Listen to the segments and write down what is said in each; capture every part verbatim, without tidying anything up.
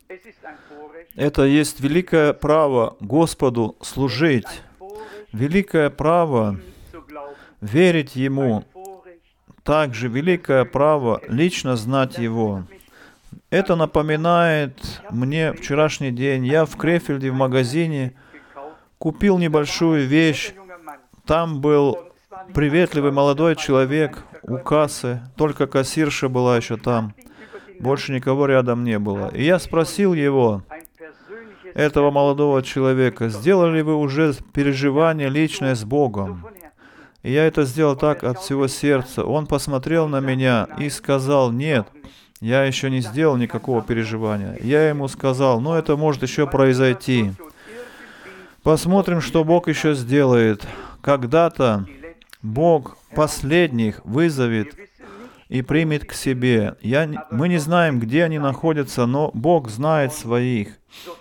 Это есть великое право Господу служить, великое право верить Ему, также великое право лично знать Его. Это напоминает мне вчерашний день. Я в Крефельде в магазине купил небольшую вещь. Там был приветливый молодой человек у кассы, только кассирша была еще там. Больше никого рядом не было. И я спросил его, этого молодого человека, сделали вы уже переживание личное с Богом? И я это сделал так от всего сердца. Он посмотрел на меня и сказал, нет, я еще не сделал никакого переживания. Я ему сказал, ну это может еще произойти. Посмотрим, что Бог еще сделает. Когда-то Бог последних вызовет и примет к себе. Я, мы не знаем, где они находятся, но Бог знает своих.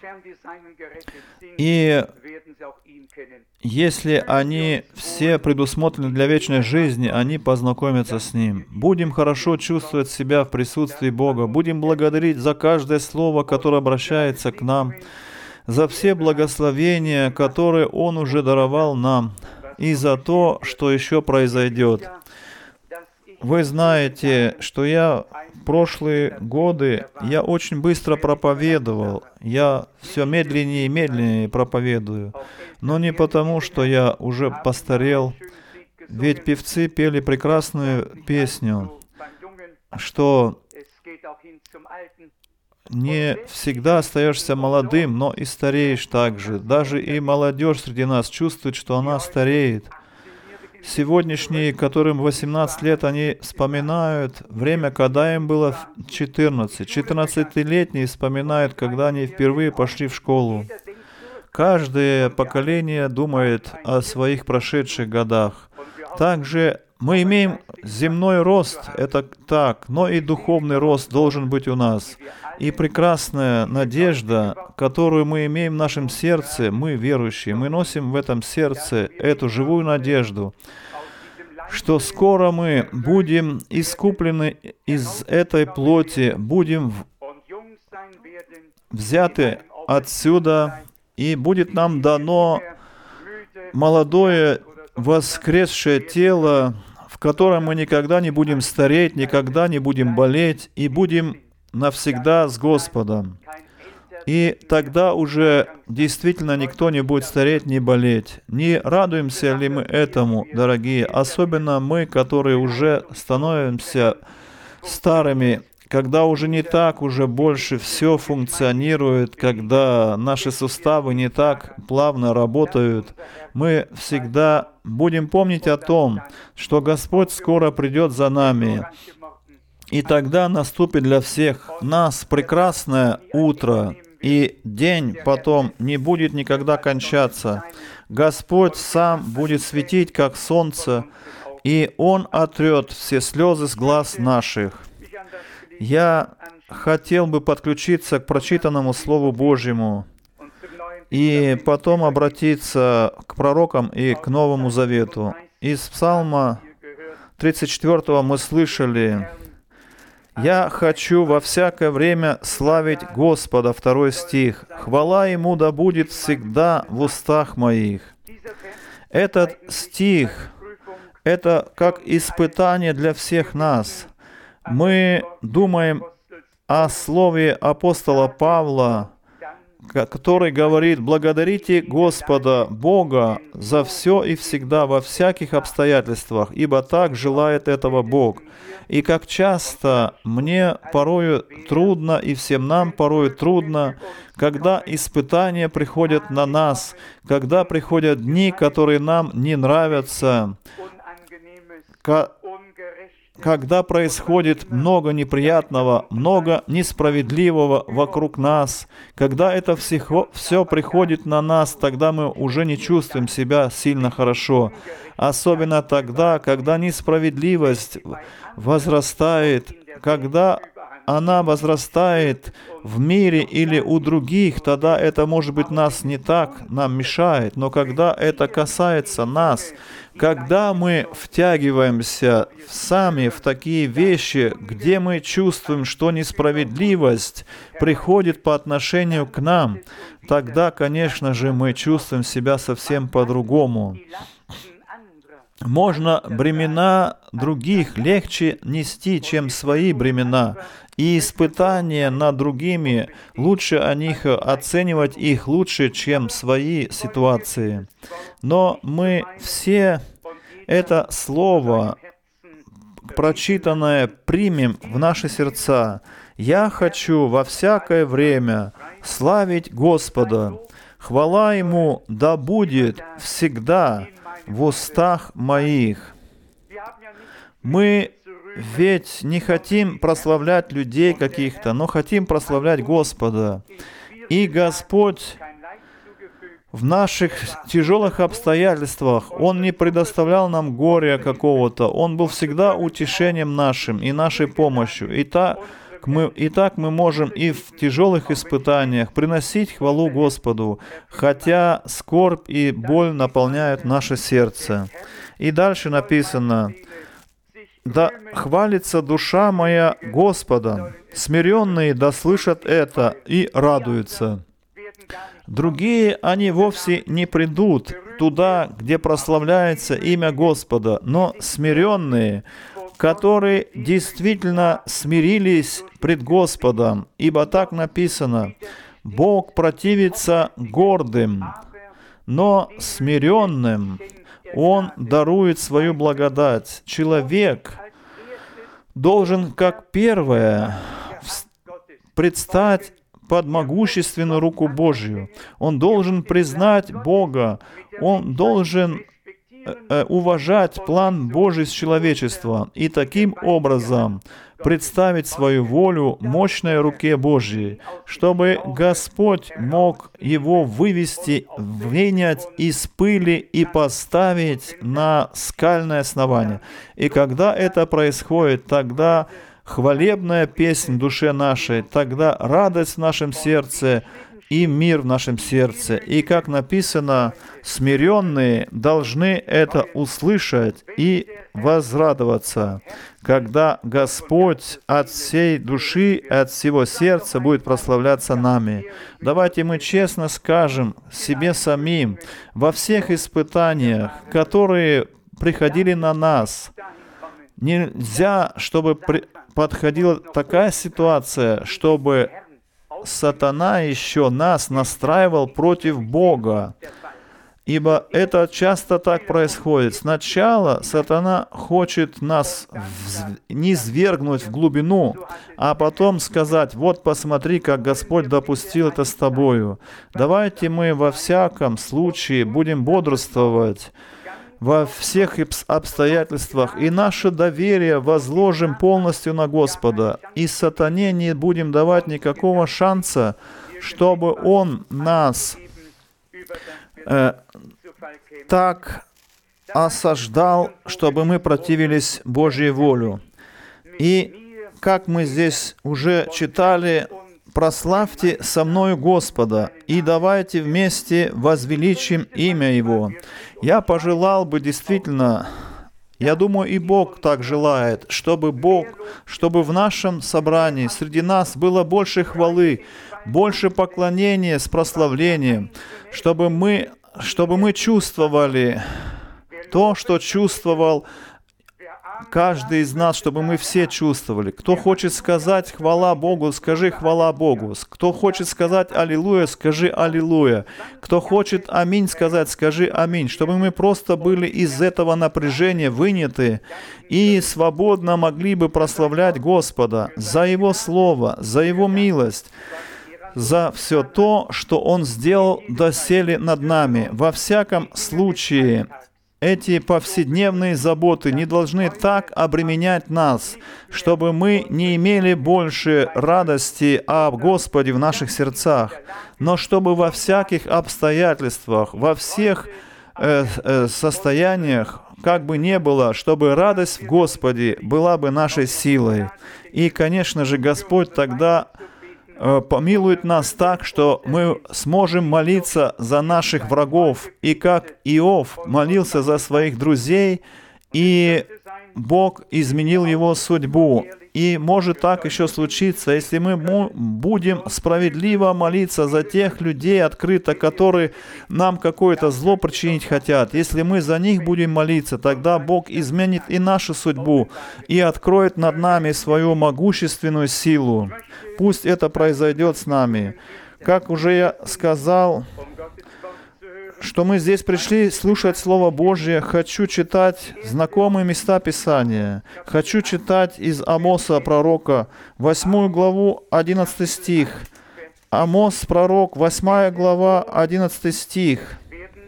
И если они все предусмотрены для вечной жизни, они познакомятся с Ним. Будем хорошо чувствовать себя в присутствии Бога. Будем благодарить за каждое слово, которое обращается к нам, за все благословения, которые Он уже даровал нам, и за то, что еще произойдет. Вы знаете, что я в прошлые годы, я очень быстро проповедовал. Я все медленнее и медленнее проповедую. Но не потому, что я уже постарел. Ведь певцы пели прекрасную песню, что не всегда остаешься молодым, но и стареешь также. Даже и молодежь среди нас чувствует, что она стареет. Сегодняшние, которым восемнадцать лет, они вспоминают время, когда им было четырнадцать. четырнадцатилетние вспоминают, когда они впервые пошли в школу. Каждое поколение думает о своих прошедших годах. Также мы имеем земной рост, это так, но и духовный рост должен быть у нас. И прекрасная надежда, которую мы имеем в нашем сердце, мы верующие, мы носим в этом сердце эту живую надежду, что скоро мы будем искуплены из этой плоти, будем взяты отсюда, и будет нам дано молодое воскресшее тело, в котором мы никогда не будем стареть, никогда не будем болеть, и будем навсегда с Господом. И тогда уже действительно никто не будет стареть, не болеть. Не радуемся ли мы этому, дорогие? Особенно мы, которые уже становимся старыми, когда уже не так уже больше все функционирует, когда наши суставы не так плавно работают, мы всегда будем помнить о том, что Господь скоро придет за нами. И тогда наступит для всех нас прекрасное утро, и день потом не будет никогда кончаться. Господь сам будет светить, как солнце, и Он отрет все слезы с глаз наших. Я хотел бы подключиться к прочитанному Слову Божьему и потом обратиться к пророкам и к Новому Завету. Из Псалма тридцать четвёртого мы слышали: «Я хочу во всякое время славить Господа», второй стих. «Хвала Ему да будет всегда в устах моих». Этот стих — это как испытание для всех нас. Мы думаем о слове апостола Павла, который говорит: «Благодарите Господа Бога за все и всегда во всяких обстоятельствах, ибо так желает этого Бог». И как часто мне порою трудно, и всем нам порою трудно, когда испытания приходят на нас, когда приходят дни, которые нам не нравятся, когда происходит много неприятного, много несправедливого вокруг нас, когда это все, все приходит на нас, тогда мы уже не чувствуем себя сильно хорошо. Особенно тогда, когда несправедливость возрастает, когда она возрастает в мире или у других, тогда это, может быть, нас не так нам мешает. Но когда это касается нас, когда мы втягиваемся сами в такие вещи, где мы чувствуем, что несправедливость приходит по отношению к нам, тогда, конечно же, мы чувствуем себя совсем по-другому. Можно бремена других легче нести, чем свои бремена. И испытания над другими, лучше о них оценивать их лучше, чем свои ситуации. Но мы все это слово, прочитанное, примем в наши сердца. «Я хочу во всякое время славить Господа. Хвала Ему да будет всегда в устах моих». Мы ведь не хотим прославлять людей каких-то, но хотим прославлять Господа. И Господь в наших тяжелых обстоятельствах, Он не предоставлял нам горя какого-то, Он был всегда утешением нашим и нашей помощью. И так мы, и так мы можем и в тяжелых испытаниях приносить хвалу Господу, хотя скорбь и боль наполняют наше сердце. И дальше написано: «Да хвалится душа моя Господа, смиренные да слышат это и радуются». Другие, они вовсе не придут туда, где прославляется имя Господа, но смиренные, которые действительно смирились пред Господом, ибо так написано: «Бог противится гордым, но смиренным Он дарует свою благодать». Человек должен, как первое, предстать под могущественную руку Божью. Он должен признать Бога. Он должен э, уважать план Божий с человечеством и таким образом представить свою волю мощной руке Божьей, чтобы Господь мог его вывести, вынять из пыли и поставить на скальное основание. И когда это происходит, тогда хвалебная песнь в душе нашей, тогда радость в нашем сердце и мир в нашем сердце. И, как написано, смиренные должны это услышать и возрадоваться, когда Господь от всей души, от всего сердца будет прославляться нами. Давайте мы честно скажем себе самим, во всех испытаниях, которые приходили на нас, нельзя, чтобы при... подходила такая ситуация, чтобы сатана еще нас настраивал против Бога. Ибо это часто так происходит. Сначала сатана хочет нас низвергнуть в глубину, а потом сказать: вот посмотри, как Господь допустил это с тобою. Давайте мы во всяком случае будем бодрствовать во всех обстоятельствах, и наше доверие возложим полностью на Господа, и сатане не будем давать никакого шанса, чтобы он нас э, так осаждал, чтобы мы противились Божьей воле. И как мы здесь уже читали, прославьте со мною Господа, и давайте вместе возвеличим имя Его. Я пожелал бы действительно, я думаю, и Бог так желает, чтобы Бог, чтобы в нашем собрании среди нас было больше хвалы, больше поклонения с прославлением, чтобы мы, чтобы мы чувствовали то, что чувствовал каждый из нас, чтобы мы все чувствовали. Кто хочет сказать «хвала Богу», скажи «хвала Богу». Кто хочет сказать «аллилуйя», скажи «аллилуйя». Кто хочет «аминь» сказать, скажи «аминь». Чтобы мы просто были из этого напряжения выняты и свободно могли бы прославлять Господа за Его Слово, за Его милость, за все то, что Он сделал доселе над нами. Во всяком случае, эти повседневные заботы не должны так обременять нас, чтобы мы не имели больше радости об Господе в наших сердцах, но чтобы во всяких обстоятельствах, во всех э, э, состояниях, как бы ни было, чтобы радость в Господе была бы нашей силой. И, конечно же, Господь тогда э, помилует нас так, что мы сможем молиться за наших врагов. И как Иов молился за своих друзей, и Бог изменил его судьбу. И может так еще случиться, если мы будем справедливо молиться за тех людей открыто, которые нам какое-то зло причинить хотят. Если мы за них будем молиться, тогда Бог изменит и нашу судьбу, и откроет над нами свою могущественную силу. Пусть это произойдет с нами. Как уже я сказал, что мы здесь пришли слушать Слово Божье, хочу читать знакомые места Писания. Хочу читать из Амоса пророка, восьмую главу, одиннадцатый стих. Амос пророк, восьмая глава, одиннадцатый стих.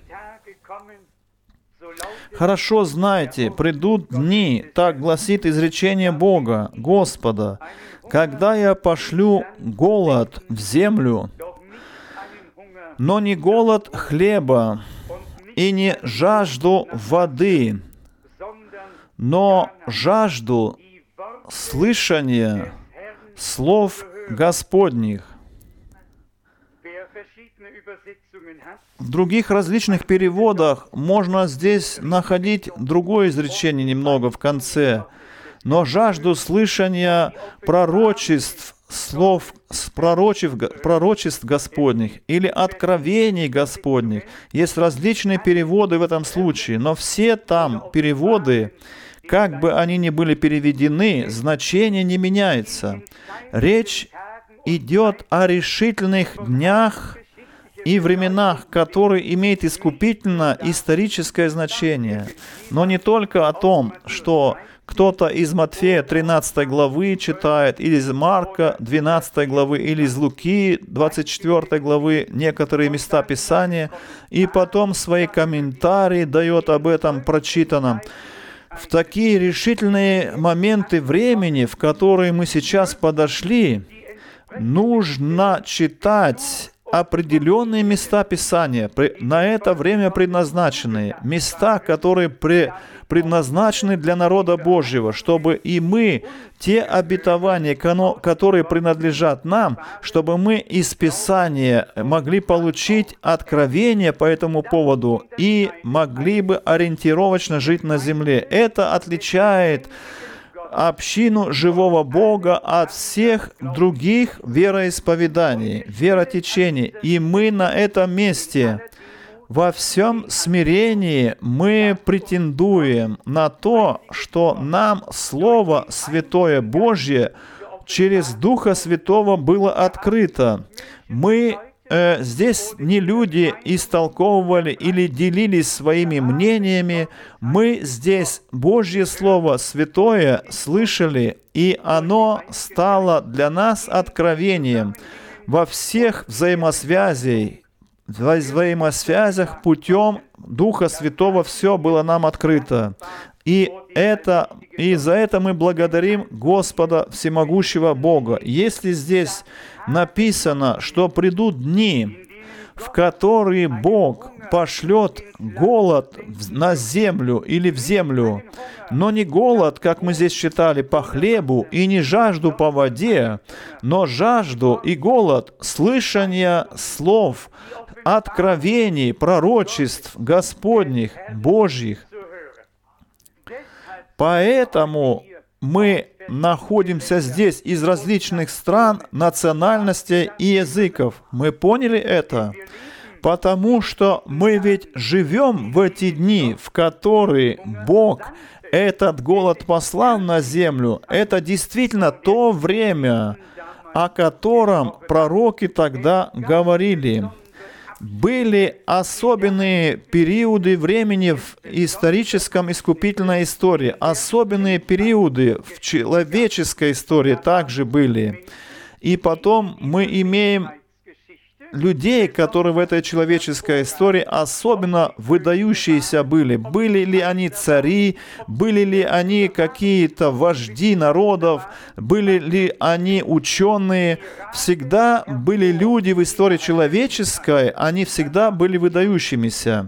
«Хорошо знайте, придут дни, так гласит изречение Бога, Господа, когда я пошлю голод в землю, но не голод хлеба и не жажду воды, но жажду слышания слов Господних». В других различных переводах можно здесь находить другое изречение немного в конце. «Но жажду слышания пророчеств, слов пророчеств, пророчеств Господних» или «откровений Господних». Есть различные переводы в этом случае, но все там переводы, как бы они ни были переведены, значение не меняется. Речь идет о решительных днях и временах, которые имеют искупительно-историческое значение. Но не только о том, что кто-то из Матфея тринадцатой главы читает, или из Марка двенадцатой главы, или из Луки двадцать четвёртой главы некоторые места Писания, и потом свои комментарии дает об этом прочитанном. В такие решительные моменты времени, в которые мы сейчас подошли, нужно читать определенные места Писания, на это время предназначенные, места, которые при, предназначены для народа Божьего, чтобы и мы, те обетования, которые принадлежат нам, чтобы мы из Писания могли получить откровение по этому поводу и могли бы ориентировочно жить на земле. Это отличает общину живого Бога от всех других вероисповеданий, веротечений. И мы на этом месте, во всем смирении, мы претендуем на то, что нам Слово Святое Божье через Духа Святого было открыто. Мы э, здесь не люди истолковывали или делились своими мнениями. Мы здесь Божье Слово Святое слышали, и оно стало для нас откровением во всех взаимосвязях, в взаимосвязях путем Духа Святого все было нам открыто. И, это, и за это мы благодарим Господа Всемогущего Бога. Если здесь написано, что придут дни, в которые Бог пошлет голод на землю или в землю, но не голод, как мы здесь читали, по хлебу, и не жажду по воде, но жажду и голод слышания слов, откровений, пророчеств Господних, Божьих. Поэтому мы находимся здесь из различных стран, национальностей и языков. Мы поняли это? Потому что мы ведь живем в эти дни, в которые Бог этот голод послал на землю. Это действительно то время, о котором пророки тогда говорили. Были особенные периоды времени в историческом искупительной истории. Особенные периоды в человеческой истории также были. И потом мы имеем людей, которые в этой человеческой истории особенно выдающиеся были. Были ли они цари, были ли они какие-то вожди народов, были ли они ученые. Всегда были люди в истории человеческой, они всегда были выдающимися.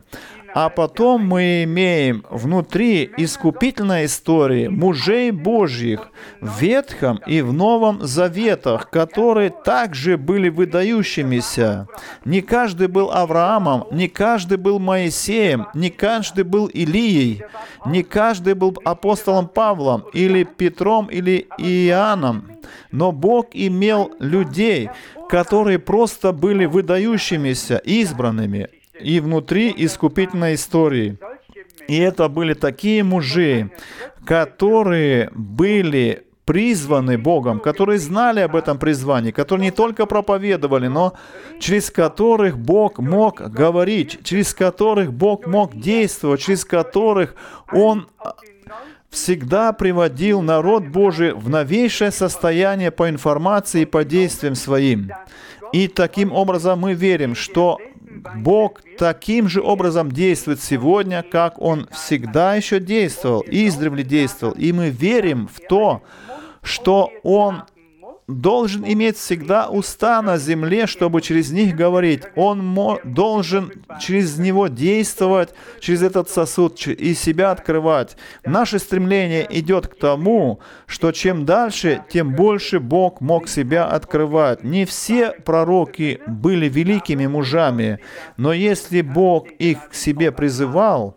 А потом мы имеем внутри искупительной истории мужей Божьих в Ветхом и в Новом Заветах, которые также были выдающимися. Не каждый был Авраамом, не каждый был Моисеем, не каждый был Илией, не каждый был апостолом Павлом или Петром или Иоанном. Но Бог имел людей, которые просто были выдающимися, избранными, и внутри искупительной истории. И это были такие мужи, которые были призваны Богом, которые знали об этом призвании, которые не только проповедовали, но через которых Бог мог говорить, через которых Бог мог действовать, через которых Он всегда приводил народ Божий в новейшее состояние по информации и по действиям своим. И таким образом мы верим, что Бог таким же образом действует сегодня, как Он всегда еще действовал, издревле действовал. И мы верим в то, что Он должен иметь всегда уста на земле, чтобы через них говорить. Он мо- должен через него действовать, через этот сосуд, и себя открывать. Наше стремление идет к тому, что чем дальше, тем больше Бог мог себя открывать. Не все пророки были великими мужами, но если Бог их к себе призывал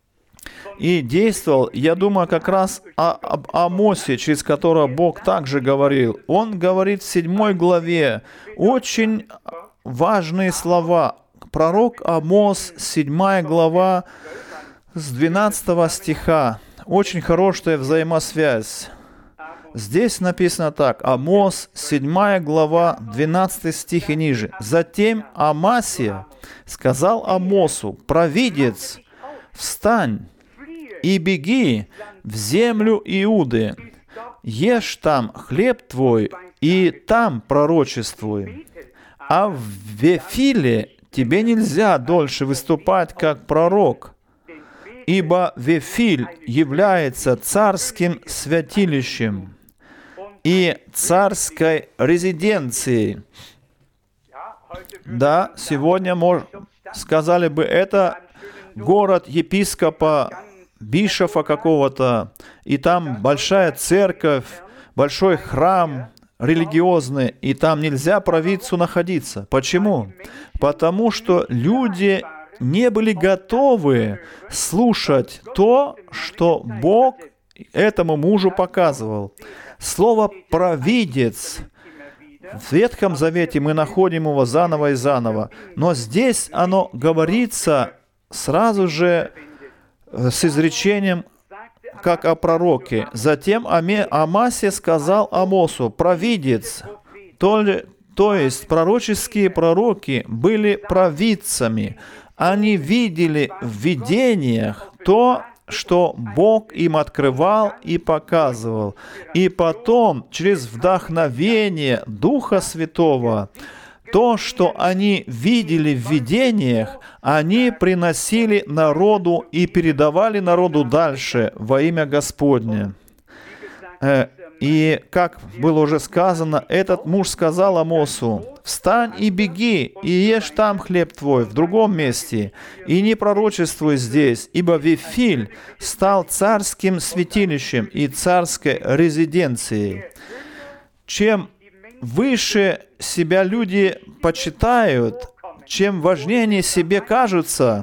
и действовал, я думаю как раз о, об Амосе, через которого Бог также говорил. Он говорит в седьмой главе очень важные слова. Пророк Амос, седьмая глава, с двенадцатого стиха. Очень хорошая взаимосвязь. Здесь написано так. Амос, седьмая глава, двенадцатый стих и ниже. «Затем Амасия сказал Амосу: провидец, встань и беги в землю Иуды, ешь там хлеб твой, и там пророчествуй. А в Вефиле тебе нельзя дольше выступать как пророк, ибо Вефиль является царским святилищем и царской резиденцией». Да, сегодня мож... сказали бы, это город епископа, бишофа какого-то, и там большая церковь, большой храм религиозный, и там нельзя провидцу находиться. Почему? Потому что люди не были готовы слушать то, что Бог этому мужу показывал. Слово «провидец» в Ветхом Завете мы находим его заново и заново, но здесь оно говорится сразу же с изречением, как о пророке. Затем Амасия сказал Амосу: провидец, то, ли, то есть пророческие пророки были провидцами. Они видели в видениях то, что Бог им открывал и показывал. И потом, через вдохновение Духа Святого, то, что они видели в видениях, они приносили народу и передавали народу дальше во имя Господне. И, как было уже сказано, этот муж сказал Амосу: «Встань и беги, и ешь там хлеб твой в другом месте, и не пророчествуй здесь, ибо Вифиль стал царским святилищем и царской резиденцией». Чем выше себя люди почитают, чем важнее они себе кажутся,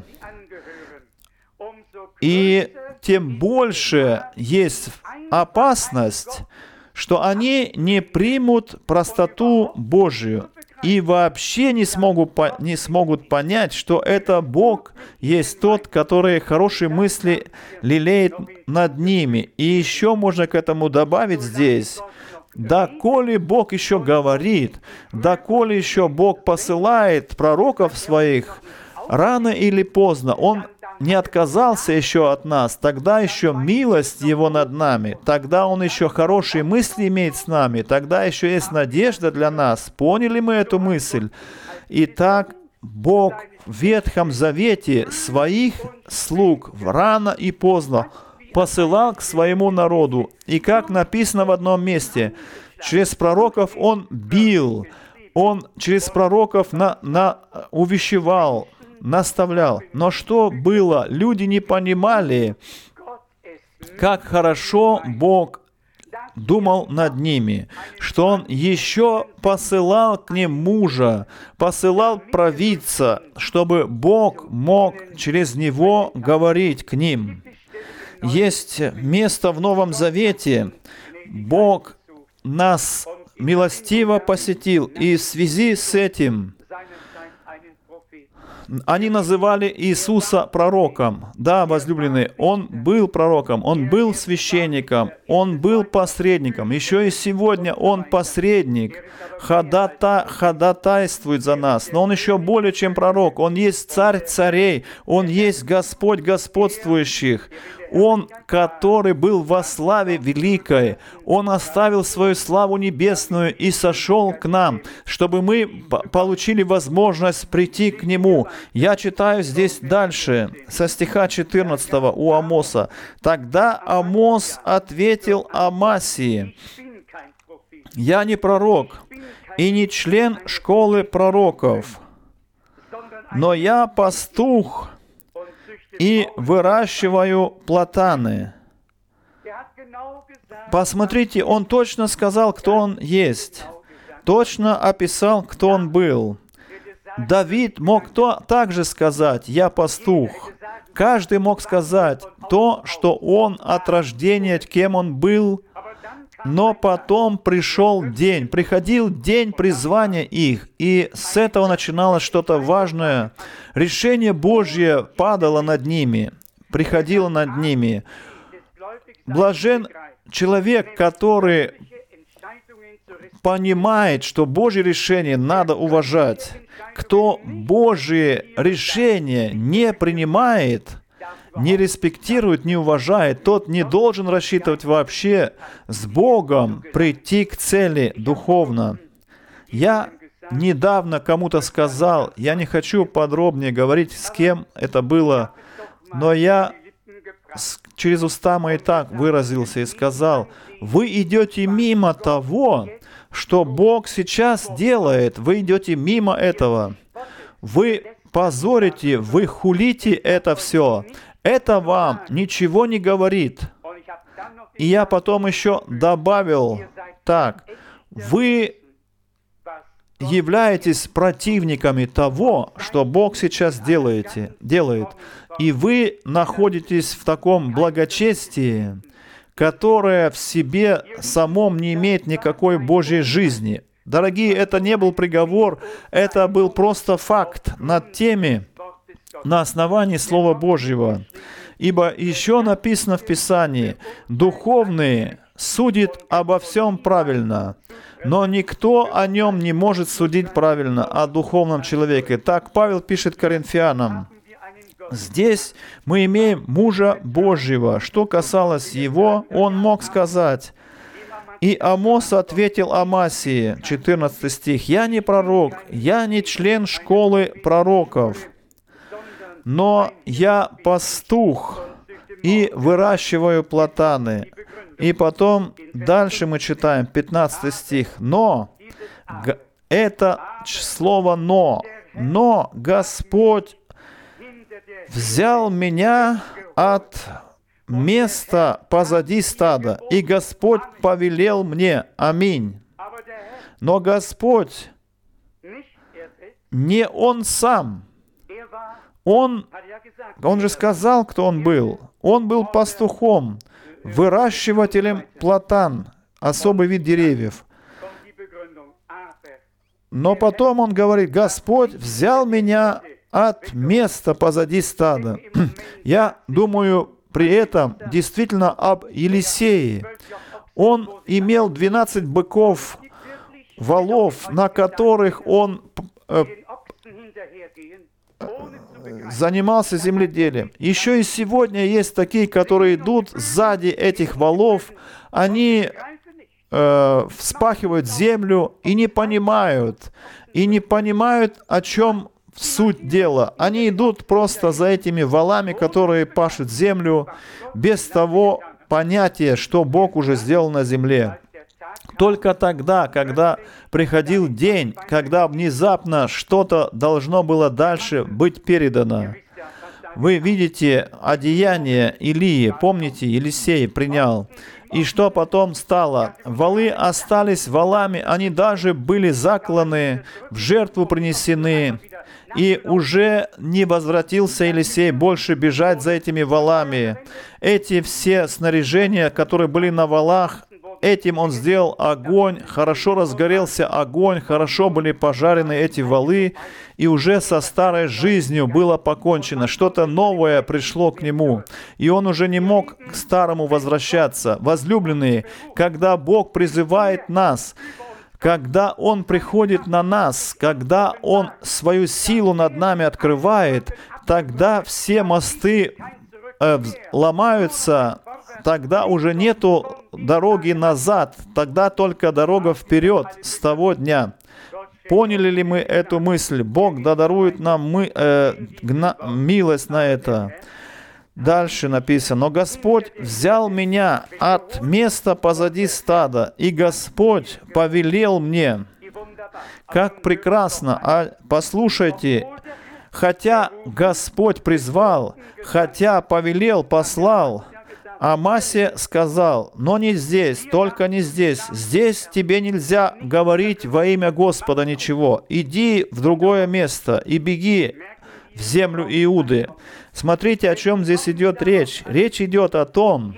и тем больше есть опасность, что они не примут простоту Божию и вообще не смогут, не смогут понять, что это Бог есть тот, который хорошие мысли лелеет над ними. И еще можно к этому добавить здесь: доколе Бог еще говорит, доколе еще Бог посылает пророков своих, рано или поздно Он не отказался еще от нас, тогда еще милость Его над нами, тогда Он еще хорошие мысли имеет с нами, тогда еще есть надежда для нас. Поняли мы эту мысль? Итак, Бог в Ветхом Завете своих слуг рано и поздно посылал к своему народу. И как написано в одном месте, через пророков Он бил, Он через пророков на, на, увещевал, наставлял. Но что было? Люди не понимали, как хорошо Бог думал над ними, что Он еще посылал к ним мужа, посылал провидца, чтобы Бог мог через него говорить к ним. Есть место в Новом Завете. Бог нас милостиво посетил, и в связи с этим они называли Иисуса пророком. Да, возлюбленные, Он был пророком, Он был священником, Он был посредником. Еще и сегодня Он посредник, ходата, ходатайствует за нас. Но Он еще более чем пророк. Он есть царь царей, Он есть Господь господствующих. Он, который был во славе великой, Он оставил свою славу небесную и сошел к нам, чтобы мы получили возможность прийти к Нему. Я читаю здесь дальше, со стиха четырнадцатого у Амоса. «Тогда Амос ответил Амасии: я не пророк и не член школы пророков, но я пастух и выращиваю платаны». Посмотрите, он точно сказал, кто он есть. Точно описал, кто он был. Давид мог то, также сказать: «Я пастух». Каждый мог сказать то, что он от рождения, кем он был. Но потом пришел день, приходил день призвания их, и с этого начиналось что-то важное. Решение Божье падало над ними, приходило над ними. Блажен человек, который понимает, что Божье решение надо уважать. Кто Божье решение не принимает, не респектирует, не уважает, тот не должен рассчитывать вообще с Богом прийти к цели духовно. Я недавно кому-то сказал, я не хочу подробнее говорить, с кем это было, но я через уста мои так выразился и сказал: вы идете мимо того, что Бог сейчас делает, вы идете мимо этого. Вы позорите, вы хулите это все. Это вам ничего не говорит. И я потом еще добавил так: вы являетесь противниками того, что Бог сейчас делаете, делает. И вы находитесь в таком благочестии, которое в себе самом не имеет никакой Божьей жизни. Дорогие, это не был приговор, это был просто факт над теми, на основании Слова Божьего. Ибо еще написано в Писании: «Духовный судит обо всем правильно, но никто о нем не может судить правильно, о духовном человеке». Так Павел пишет Коринфянам. Здесь мы имеем мужа Божьего. Что касалось его, он мог сказать. И Амос ответил Амасии, четырнадцатый стих: «Я не пророк, я не член школы пророков, но я пастух и выращиваю платаны». И потом дальше мы читаем пятнадцатый стих. «Но», это слово «но», «но Господь взял меня от места позади стада, и Господь повелел мне». Аминь. Но Господь, не Он сам. Он, он же сказал, кто Он был. Он был пастухом, выращивателем платан, особый вид деревьев. Но потом Он говорит: «Господь взял меня от места позади стада». Я думаю при этом действительно об Елисее. Он имел двенадцать быков, волов, на которых он э, занимался земледелием. Еще и сегодня есть такие, которые идут сзади этих волов, они э, вспахивают землю и не понимают, и не понимают, о чем суть дела. Они идут просто за этими волами, которые пашут землю, без того понятия, что Бог уже сделал на земле. Только тогда, когда приходил день, когда внезапно что-то должно было дальше быть передано. Вы видите одеяние Илии, помните, Елисей принял. И что потом стало? Валы остались валами, они даже были закланы, в жертву принесены. И уже не возвратился Елисей больше бежать за этими валами. Эти все снаряжения, которые были на валах, этим он сделал огонь, хорошо разгорелся огонь, хорошо были пожарены эти валы, и уже со старой жизнью было покончено. Что-то новое пришло к нему, и он уже не мог к старому возвращаться. Возлюбленные, когда Бог призывает нас, когда Он приходит на нас, когда Он свою силу над нами открывает, тогда все мосты э, ломаются, тогда уже нету дороги назад, тогда только дорога вперед с того дня. Поняли ли мы эту мысль? Бог да дарует нам мы, э, гна, милость на это. Дальше написано: «Но Господь взял меня от места позади стада, и Господь повелел мне». Как прекрасно! А послушайте, хотя Господь призвал, хотя повелел, послал, Амасе сказал: «Но не здесь, только не здесь. Здесь тебе нельзя говорить во имя Господа ничего. Иди в другое место и беги в землю Иуды». Смотрите, о чем здесь идет речь. Речь идет о том,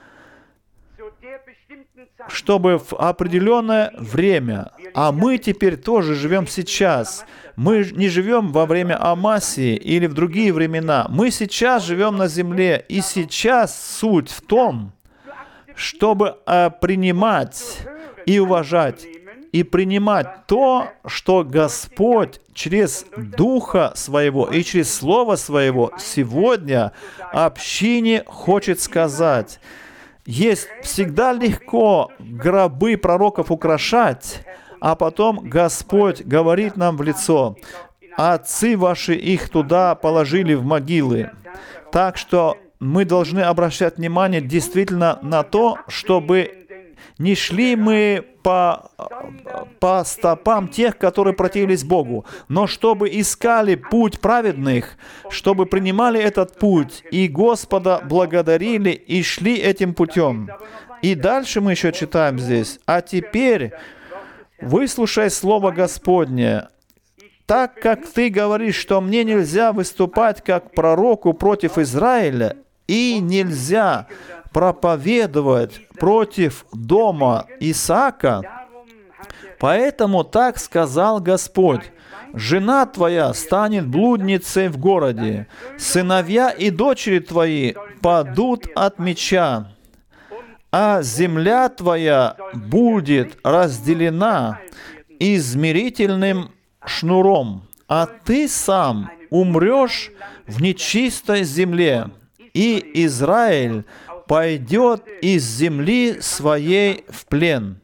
чтобы в определенное время, а мы теперь тоже живем сейчас, мы не живем во время Амасии или в другие времена, мы сейчас живем на земле, и сейчас суть в том, чтобы э, принимать и уважать, и принимать то, что Господь через Духа Своего и через Слово Своего сегодня общине хочет сказать. Есть всегда легко гробы пророков украшать, а потом Господь говорит нам в лицо: «Отцы ваши их туда положили в могилы». Так что мы должны обращать внимание действительно на то, чтобы не шли мы по, по стопам тех, которые противились Богу, но чтобы искали путь праведных, чтобы принимали этот путь, и Господа благодарили, и шли этим путем. И дальше мы еще читаем здесь: «А теперь выслушай слово Господне. Так как ты говоришь, что мне нельзя выступать как пророку против Израиля, и нельзя проповедовать против дома Исаака, поэтому так сказал Господь: жена твоя станет блудницей в городе, сыновья и дочери твои падут от меча, а земля твоя будет разделена измерительным шнуром, а ты сам умрешь в нечистой земле, и Израиль пойдет из земли своей в плен».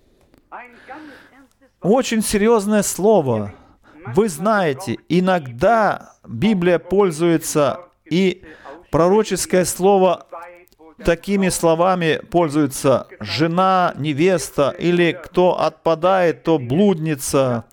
Очень серьезное слово. Вы знаете, иногда Библия пользуется, и пророческое слово такими словами пользуется: жена, невеста, или кто отпадает, то блудница.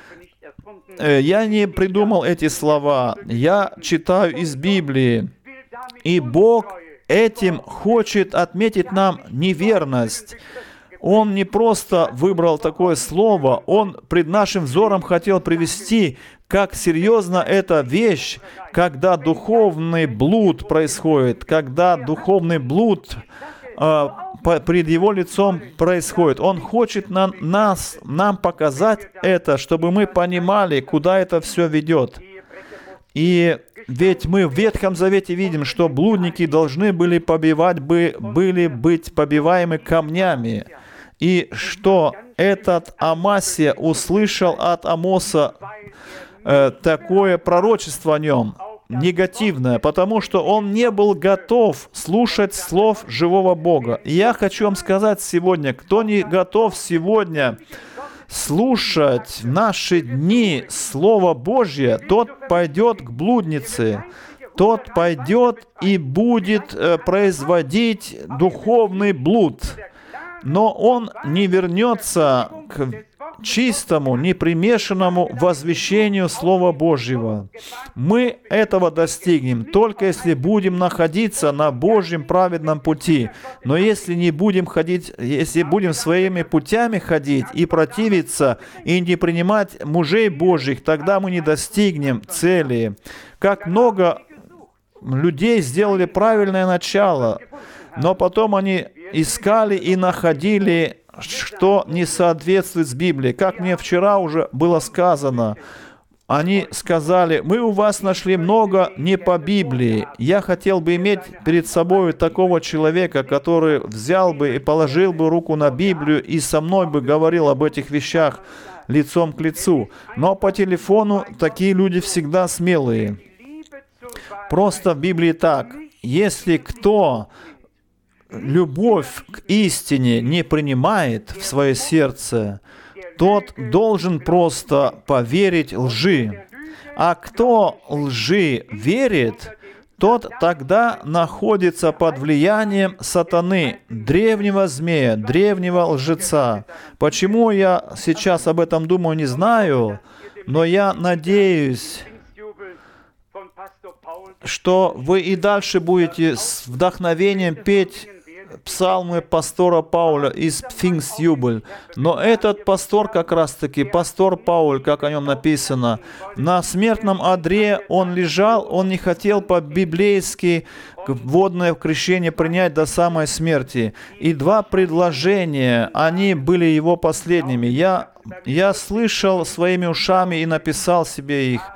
Я не придумал эти слова, я читаю из Библии. И Бог этим хочет отметить нам неверность. Он не просто выбрал такое слово, Он пред нашим взором хотел привести, как серьезна эта вещь, когда духовный блуд происходит, когда духовный блуд э, пред Его лицом происходит. Он хочет нам, нас, нам показать это, чтобы мы понимали, куда это все ведет. И ведь мы в Ветхом Завете видим, что блудники должны были побивать, бы, были быть побиваемы камнями. И что этот Амасия услышал от Амоса э, такое пророчество о нем, негативное, потому что он не был готов слушать слов живого Бога. И я хочу вам сказать сегодня, кто не готов сегодня слушать в наши дни Слово Божье, тот пойдет к блуднице, тот пойдет и будет э, производить духовный блуд. но он не вернется к чистому, непримешанному возвещению Слова Божьего. Мы этого достигнем, только если будем находиться на Божьем праведном пути. Но если не будем ходить, если будем своими путями ходить и противиться, и не принимать мужей Божьих, тогда мы не достигнем цели. Как много людей сделали правильное начало, но потом они искали и находили, что не соответствует с Библией. Как мне вчера уже было сказано, они сказали: мы у вас нашли много не по Библии. Я хотел бы иметь перед собой такого человека, который взял бы и положил бы руку на Библию и со мной бы говорил об этих вещах лицом к лицу. Но по телефону такие люди всегда смелые. Просто в Библии так: если кто любовь к истине не принимает в свое сердце, тот должен просто поверить лжи. А кто лжи верит, тот тогда находится под влиянием сатаны, древнего змея, древнего лжеца. Почему я сейчас об этом думаю, не знаю, но я надеюсь, что вы и дальше будете с вдохновением петь псалмы пастора Пауля из Пфингстюбель. Но этот пастор, как раз-таки, пастор Пауль, как о нем написано, на смертном одре он лежал, он не хотел по-библейски водное крещение принять до самой смерти. И два предложения, они были его последними. Я, я слышал своими ушами и написал себе их.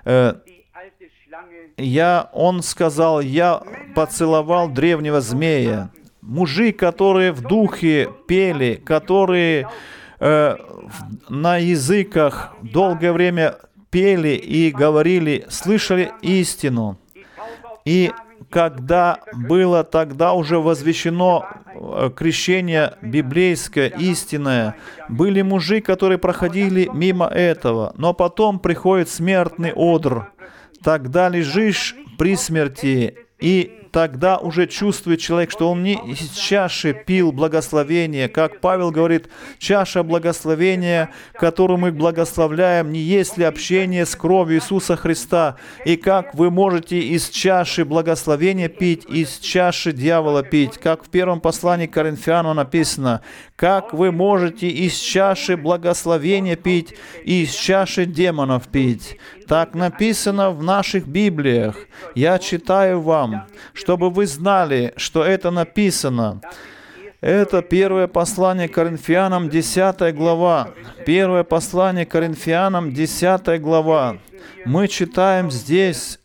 Я, он сказал: я поцеловал древнего змея. Мужи, которые в духе пели, которые э, на языках долгое время пели и говорили, слышали истину. И когда было тогда уже возвещено крещение библейское, истинное, были мужи, которые проходили мимо этого, но потом приходит смертный одр. Тогда лежишь при смерти, и тогда уже чувствует человек, что он не из чаши пил благословение. Как Павел говорит, чаша благословения, которую мы благословляем, не есть ли общение с кровью Иисуса Христа? И как вы можете из чаши благословения пить, из чаши дьявола пить? Как в первом послании к Коринфянам написано, как вы можете из чаши благословения пить и из чаши демонов пить? Так написано в наших Библиях. Я читаю вам, чтобы вы знали, что это написано. Это первое послание к Коринфянам, десятая глава. Первое послание к Коринфянам, десятая глава. Мы читаем здесь,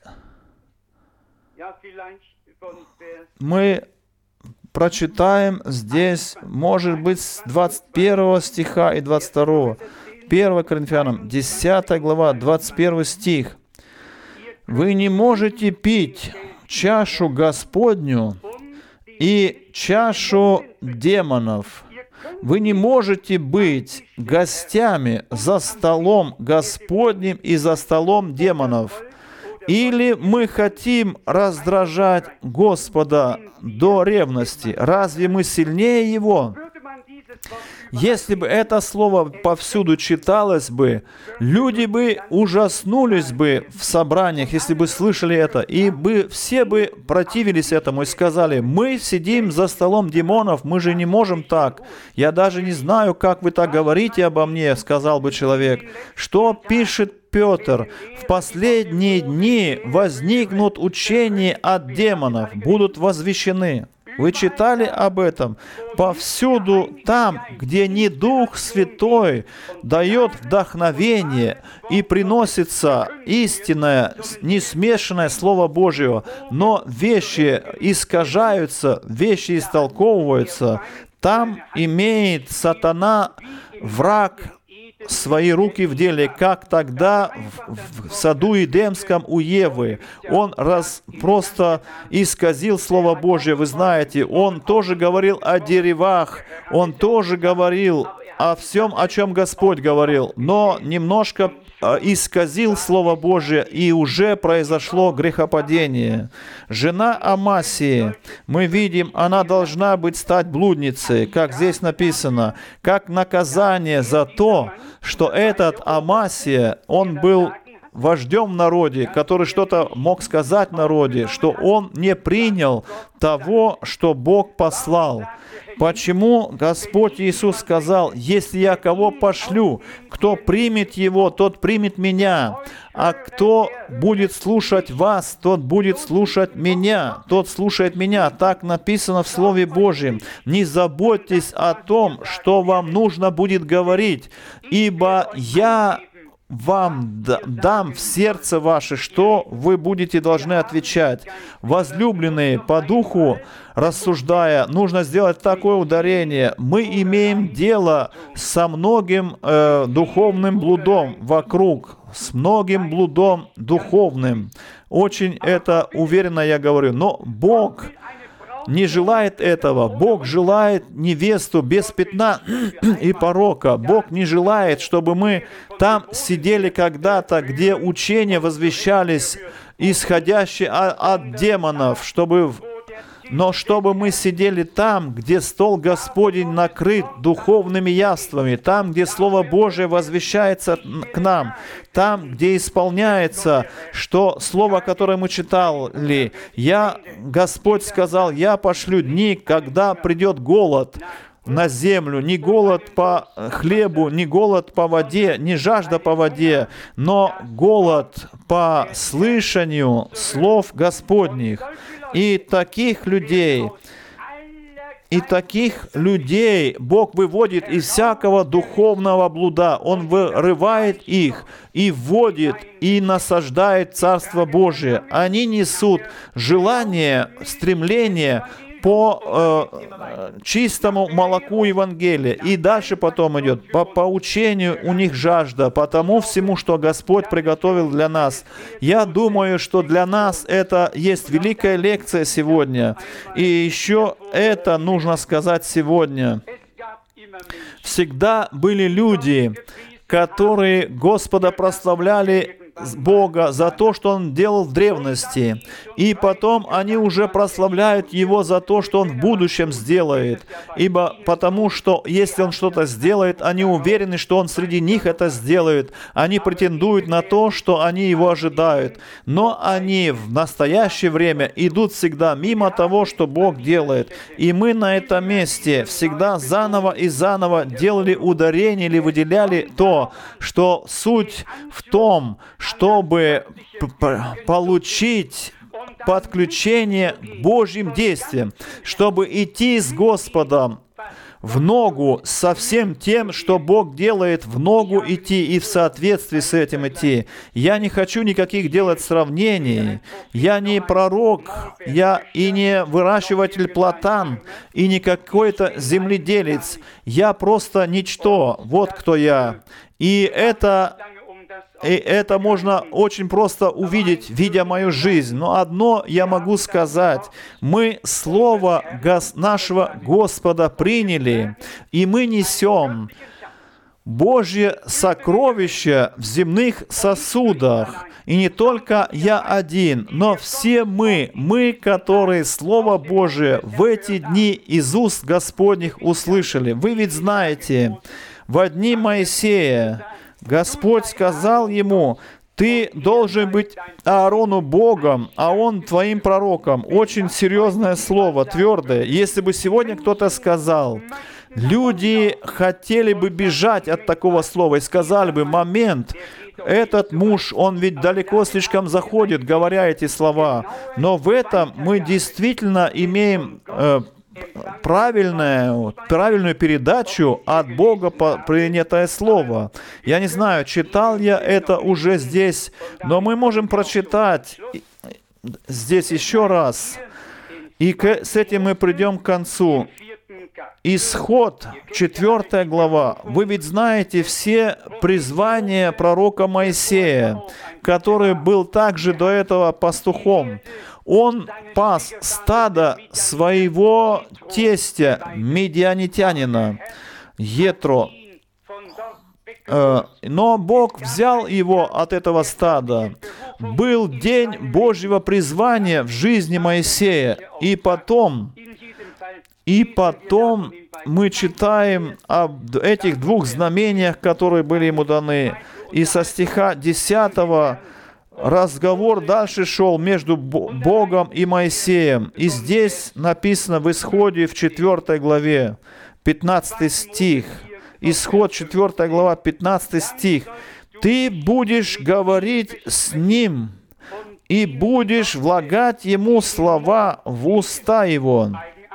мы прочитаем здесь, может быть, с двадцать первого стиха и двадцать второго. первое Коринфянам, десятая глава, двадцать первый стих. «Вы не можете пить чашу Господню и чашу демонов. Вы не можете быть гостями за столом Господним и за столом демонов. Или мы хотим раздражать Господа до ревности? Разве мы сильнее Его?» Если бы это слово повсюду читалось бы, люди бы ужаснулись бы в собраниях, если бы слышали это, и бы все бы противились этому и сказали: мы сидим за столом демонов, мы же не можем так. Я даже не знаю, как вы так говорите обо мне, сказал бы человек. Что пишет Петр? В последние дни возникнут учения от демонов, будут возвещены. Вы читали об этом? Повсюду там, где не Дух Святой дает вдохновение и приносится истинное, несмешанное Слово Божье, но вещи искажаются, вещи истолковываются, там имеет сатана, враг, свои руки в деле, как тогда в, в саду Эдемском у Евы. Он раз просто исказил Слово Божье, вы знаете, он тоже говорил о деревах, он тоже говорил о всем, о чем Господь говорил, но немножко исказил Слово Божие, и уже произошло грехопадение. Жена Амасии, мы видим, она должна быть стать блудницей, как здесь написано, как наказание за то, что этот Амасия, он был вождем в народе, который что-то мог сказать народе, что он не принял того, что Бог послал. Почему Господь Иисус сказал: «Если я кого пошлю, кто примет его, тот примет меня, а кто будет слушать вас, тот будет слушать меня, тот слушает меня». Так написано в Слове Божьем. Не заботьтесь о том, что вам нужно будет говорить, ибо я вам дам в сердце ваше, что вы будете должны отвечать. Возлюбленные, по духу рассуждая, нужно сделать такое ударение. Мы имеем дело со многим э, духовным блудом вокруг, с многим блудом духовным. Очень это уверенно я говорю. Но Бог не желает этого. Бог желает невесту без пятна и порока. Бог не желает, чтобы мы там сидели когда-то, где учения возвещались, исходящие от демонов, чтобы... Но чтобы мы сидели там, где стол Господень накрыт духовными яствами, там, где Слово Божие возвещается к нам, там, где исполняется, что Слово, которое мы читали, я, Господь сказал, я пошлю дни, когда придет голод на землю, не голод по хлебу, не голод по воде, не жажда по воде, но голод по слышанию слов Господних. И таких людей, и таких людей Бог выводит из всякого духовного блуда. Он вырывает их и вводит, и насаждает Царство Божие. Они несут желание, стремление по э, чистому молоку Евангелия. И дальше потом идет, по поучению у них жажда, по тому всему, что Господь приготовил для нас. Я думаю, что для нас это есть великая лекция сегодня. И еще это нужно сказать сегодня. Всегда были люди, которые Господа прославляли Бога за то, что Он делал в древности. И потом они уже прославляют Его за то, что Он в будущем сделает. Ибо потому что, если Он что-то сделает, они уверены, что Он среди них это сделает. Они претендуют на то, что они Его ожидают. Но они в настоящее время идут всегда мимо того, что Бог делает. И мы на этом месте всегда заново и заново делали ударение или выделяли то, что суть в том, чтобы получить подключение к Божьим действиям, чтобы идти с Господом в ногу со всем тем, что Бог делает, в ногу идти и в соответствии с этим идти. Я не хочу никаких делать сравнений. Я не пророк, я и не выращиватель платан, и не какой-то земледелец. Я просто ничто. Вот кто я. И это... И это можно очень просто увидеть, видя мою жизнь. Но одно я могу сказать. Мы Слово Гос- нашего Господа приняли, и мы несем Божье сокровище в земных сосудах. И не только я один, но все мы, мы, которые Слово Божие в эти дни из уст Господних услышали. Вы ведь знаете, во дни Моисея Господь сказал ему: ты должен быть Аарону Богом, а он твоим пророком. Очень серьезное слово, твердое. Если бы сегодня кто-то сказал, люди хотели бы бежать от такого слова и сказали бы: момент, этот муж, он ведь далеко слишком заходит, говоря эти слова. Но в этом мы действительно имеем э, правильную, правильную передачу от Бога принятое слово. Я не знаю, читал я это уже здесь, но мы можем прочитать здесь еще раз. И к, с этим мы придем к концу. Исход, четвёртая глава. Вы ведь знаете все призвания пророка Моисея, который был также до этого пастухом. Он пас стадо своего тестя, медианитянина, Етро. Но Бог взял его от этого стада. Был день Божьего призвания в жизни Моисея. И потом, и потом мы читаем об этих двух знамениях, которые были ему даны. И со стиха десятого разговор дальше шел между Богом и Моисеем. И здесь написано в Исходе в четвёртой главе, пятнадцатый стих. Исход, четвёртая глава, пятнадцатый стих. «Ты будешь говорить с ним, и будешь влагать ему слова в уста его».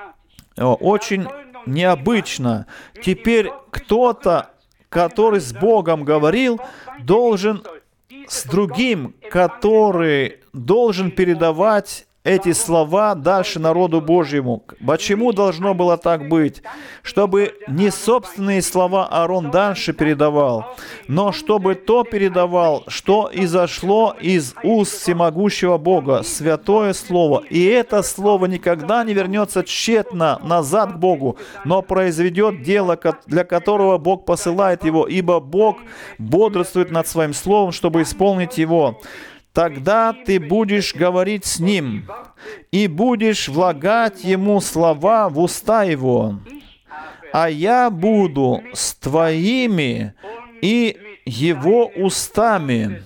Очень необычно. Теперь кто-то, который с Богом говорил, должен с другим, который должен передавать эти слова дальше народу Божьему. Почему должно было так быть? Чтобы не собственные слова Аарон дальше передавал, но чтобы то передавал, что изошло из уст всемогущего Бога, святое Слово. И это Слово никогда не вернется тщетно назад к Богу, но произведет дело, для которого Бог посылает его, ибо Бог бодрствует над Своим Словом, чтобы исполнить его. Тогда ты будешь говорить с ним, и будешь влагать ему слова в уста его, а я буду с твоими и его устами.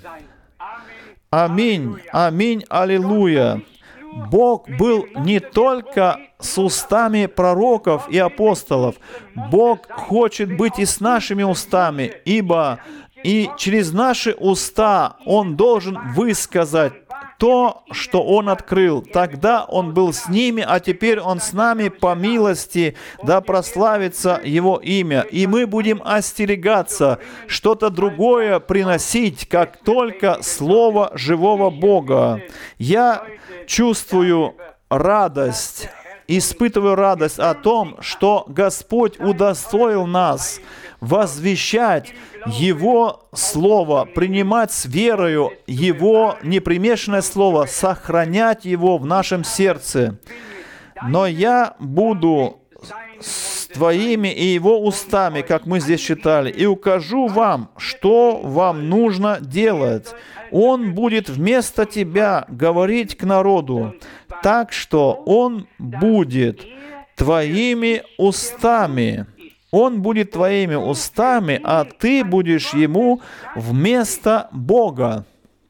Аминь, аминь, аллилуйя. Бог был не только с устами пророков и апостолов. Бог хочет быть и с нашими устами, ибо и через наши уста Он должен высказать то, что Он открыл. Тогда Он был с ними, а теперь Он с нами по милости, да прославится Его имя. И мы будем остерегаться что-то другое приносить, как только Слово живого Бога. Я чувствую радость, испытываю радость о том, что Господь удостоил нас возвещать Его Слово, принимать с верою Его непримешанное Слово, сохранять его в нашем сердце. Но я буду с твоими и его устами, как мы здесь читали, и укажу вам, что вам нужно делать. Он будет вместо тебя говорить к народу, так что он будет твоими устами. Он будет твоими устами, а ты будешь ему вместо Бога.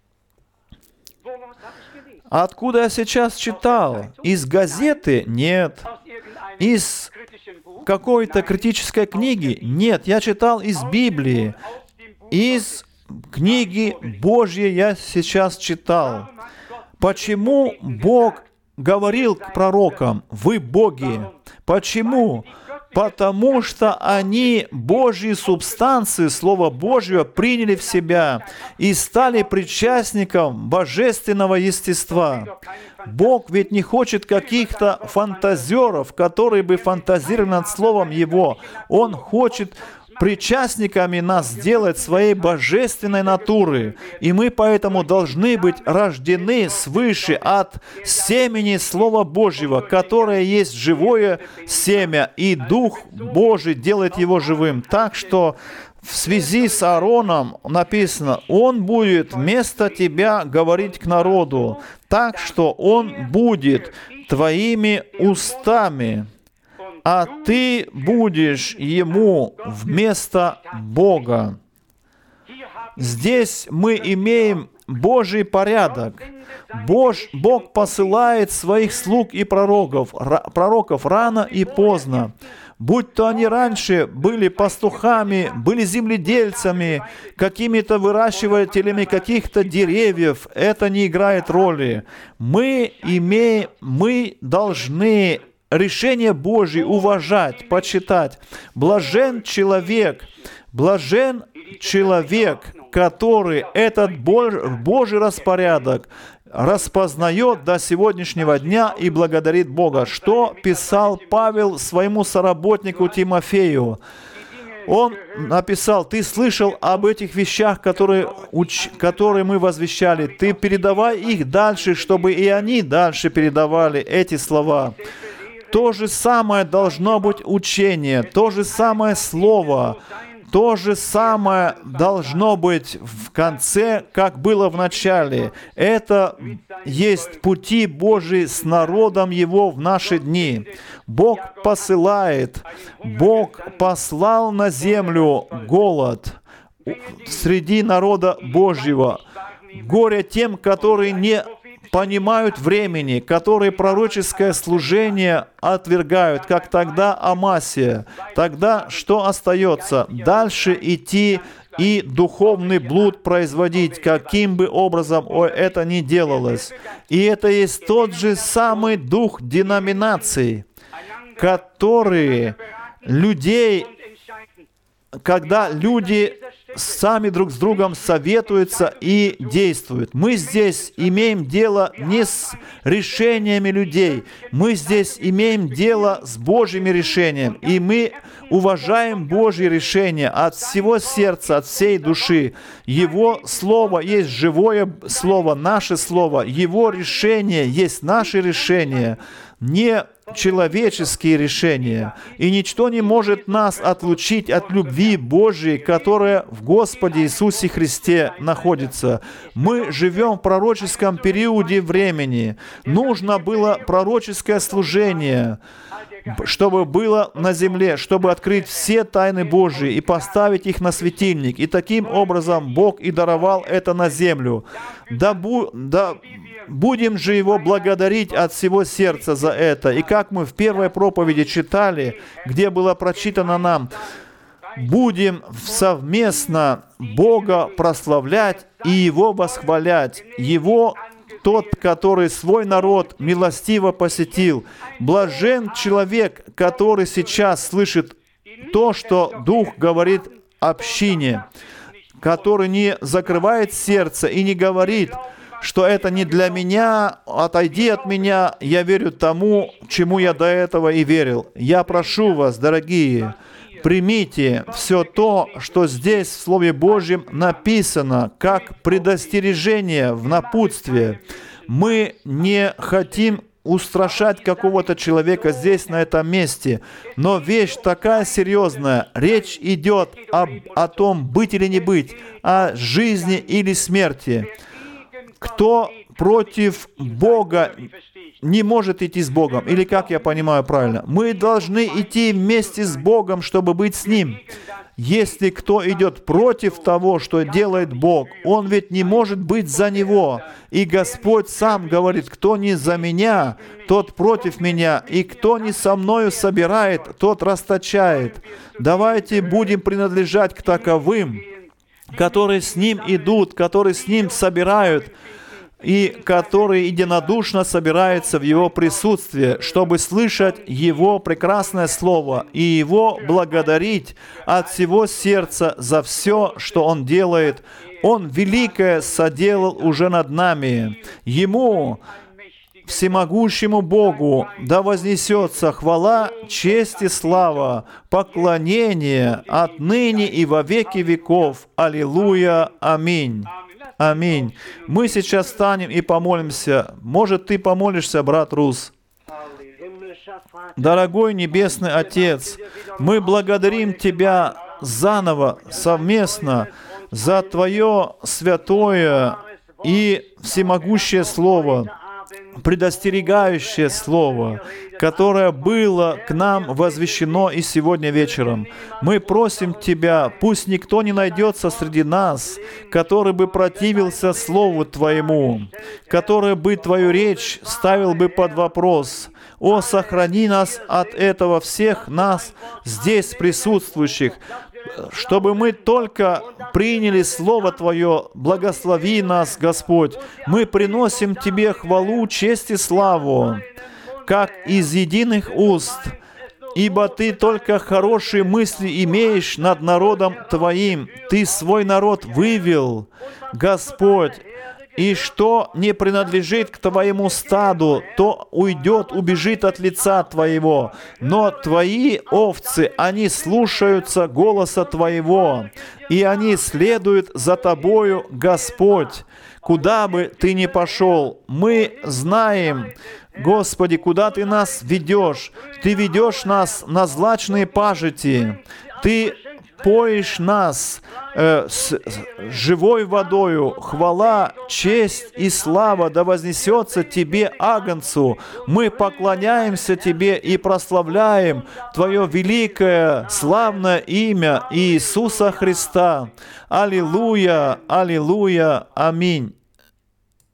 Откуда я сейчас читал? Из газеты? Нет. Из какой-то критической книги? Нет. Я читал из Библии. Из книги Божьей я сейчас читал. Почему Бог говорил к пророкам: «Вы боги»? Почему? Потому что они Божьи субстанции, Слова Божьего, приняли в себя и стали причастником божественного естества. Бог ведь не хочет каких-то фантазеров, которые бы фантазировали над Словом Его. Он хочет причастниками нас сделать своей божественной натуры. И мы поэтому должны быть рождены свыше от семени Слова Божьего, которое есть живое семя, и Дух Божий делает его живым. Так что в связи с Аароном написано: «Он будет вместо тебя говорить к народу, так что он будет твоими устами, а ты будешь ему вместо Бога». Здесь мы имеем Божий порядок. Бож, Бог посылает своих слуг и пророков, пророков рано и поздно. Будь то они раньше были пастухами, были земледельцами, какими-то выращивателями каких-то деревьев, это не играет роли. Мы имеем, мы должны решение Божье уважать, почитать. Блажен человек, блажен человек, который этот Божий распорядок распознает до сегодняшнего дня и благодарит Бога. Что писал Павел своему соработнику Тимофею? Он написал: «Ты слышал об этих вещах, которые, уч... которые мы возвещали. Ты передавай их дальше, чтобы и они дальше передавали эти слова». То же самое должно быть учение, то же самое слово, То же самое должно быть в конце, как было в начале. Это есть пути Божьи с народом Его в наши дни. Бог посылает, Бог послал на землю голод среди народа Божьего. Горе тем, которые не понимают времени, которые пророческое служение отвергают, как тогда Амасия. Тогда что остается? Дальше идти и духовный блуд производить, каким бы образом это ни делалось. И это есть тот же самый дух деноминаций, который людей, когда люди сами друг с другом советуются и действуют. Мы здесь имеем дело не с решениями людей, мы здесь имеем дело с Божьими решениями, и мы уважаем Божьи решения от всего сердца, от всей души. Его Слово есть живое Слово, наше Слово. Его решение есть наши решения, не человеческие решения. И ничто не может нас отлучить от любви Божьей, которая в Господе Иисусе Христе находится. Мы живем в пророческом периоде времени. Нужно было пророческое служение, чтобы было на земле, чтобы открыть все тайны Божьи и поставить их на светильник. И таким образом Бог и даровал это на землю. Да, бу, да будем же Его благодарить от всего сердца за это. И как мы в первой проповеди читали, где было прочитано нам, будем совместно Бога прославлять и Его восхвалять. Его тот, который свой народ милостиво посетил. Блажен человек, который сейчас слышит то, что Дух говорит общине, который не закрывает сердце и не говорит, что это не для меня, отойди от меня, я верю тому, чему я до этого и верил. Я прошу вас, дорогие, примите все то, что здесь в Слове Божьем написано, как предостережение в напутствие. Мы не хотим устрашать какого-то человека здесь, на этом месте, но вещь такая серьезная. Речь идет об, о том, быть или не быть, о жизни или смерти. Кто против Бога не может идти с Богом. Или как я понимаю правильно? Мы должны идти вместе с Богом, чтобы быть с Ним. Если кто идет против того, что делает Бог, он ведь не может быть за Него. И Господь сам говорит, кто не за меня, тот против меня, и кто не со мною собирает, тот расточает. Давайте будем принадлежать к таковым, которые с Ним идут, которые с Ним собирают, и которые единодушно собираются в Его присутствии, чтобы слышать Его прекрасное Слово и Его благодарить от всего сердца за все, что Он делает. Он великое соделал уже над нами. Ему, всемогущему Богу, да вознесется хвала, честь и слава, поклонение отныне и во веки веков. Аллилуйя. Аминь. Аминь. Мы сейчас встанем и помолимся. Может, ты помолишься, брат Рус? Дорогой Небесный Отец, мы благодарим Тебя заново, совместно, за Твое святое и всемогущее Слово, предостерегающее Слово, которое было к нам возвещено и сегодня вечером. Мы просим Тебя, пусть никто не найдется среди нас, который бы противился Слову Твоему, который бы Твою речь ставил бы под вопрос. О, сохрани нас от этого, всех нас здесь присутствующих, чтобы мы только приняли Слово Твое. Благослови нас, Господь. Мы приносим Тебе хвалу, честь и славу, как из единых уст, ибо Ты только хорошие мысли имеешь над народом Твоим. Ты свой народ вывел, Господь, и что не принадлежит к Твоему стаду, то уйдет, убежит от лица Твоего. Но Твои овцы, они слушаются голоса Твоего, и они следуют за Тобою, Господь. Куда бы Ты ни пошел, мы знаем, Господи, куда Ты нас ведешь. Ты ведешь нас на злачные пажити. Ты напоишь нас э, с, с живой водою. Хвала, честь и слава да вознесется Тебе, Агнцу. Мы поклоняемся Тебе и прославляем Твое великое, славное имя Иисуса Христа. Аллилуйя, аллилуйя, аминь.